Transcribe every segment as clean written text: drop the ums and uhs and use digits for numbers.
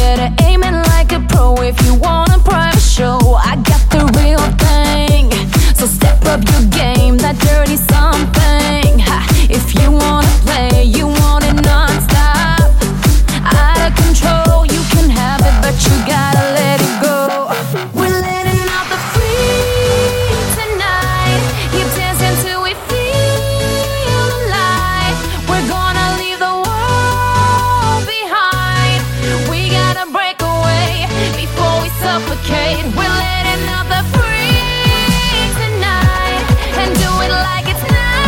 better aim it like a pro if you want a private show. I got the real thing, so step up your game, that dirty something. Ha, if you wanna play, you want it non-stop, out of control, you can have it, but you gotta let it go. We're letting out the freak tonight, keep dancing till we feel alive. We're gonna leave the world behind. We gotta break away before we suffocate. We're letting out the freak tonight and do it like it's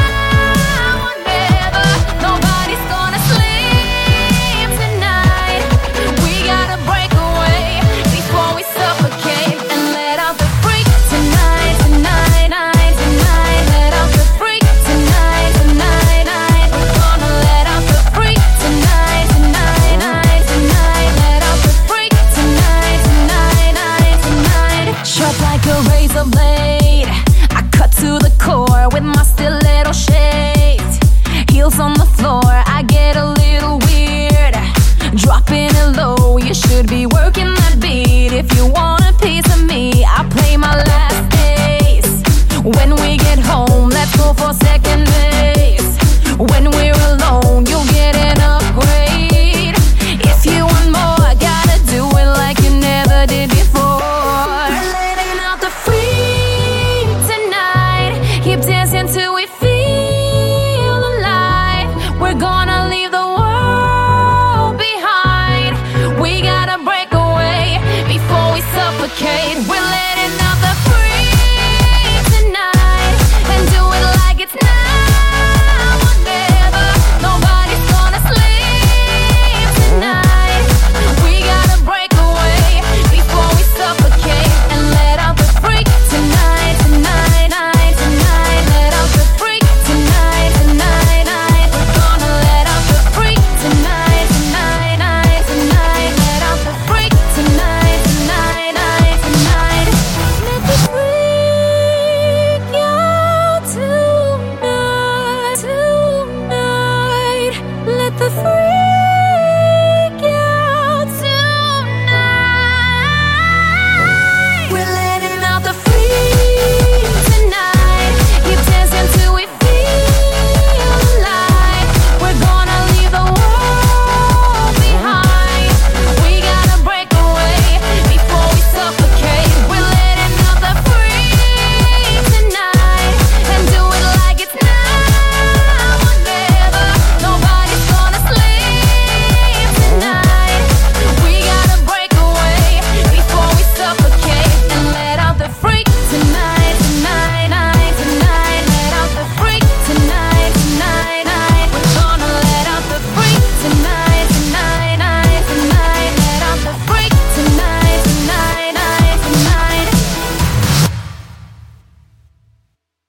now or never. Nobody's gonna sleep tonight. We gotta break away before we suffocate and let out the freak tonight, tonight, tonight, tonight. Let out the freak tonight, tonight, tonight. We're gonna let out the freak tonight, tonight, tonight, tonight. Let out the freak tonight, tonight, tonight, tonight. Sharp like a razor blade, I cut to the core with my stiletto shades. Heels on the floor, I get a little weird, dropping it low. You should be working that beat if you want a piece of me. I play my last days. When we get home, let's go for second base. When we're alone, you'll get an upgrade. If you want more, gotta do it like you never did before. We're letting out the freak tonight, keep dancing till we feel alive. We're gonna leave the world behind. We gotta break away before we suffocate. We're letting out the freak tonight and do it like it's now or never. Nobody's gonna sleep tonight. We gotta break away before we suffocate and let out the freak tonight, tonight, tonight, tonight. Let out the freak tonight, tonight, tonight. We're gonna let out the freak tonight, tonight, tonight, tonight. Let out the freak tonight, tonight, tonight, tonight. Let the freak out tonight, tonight. Let the freak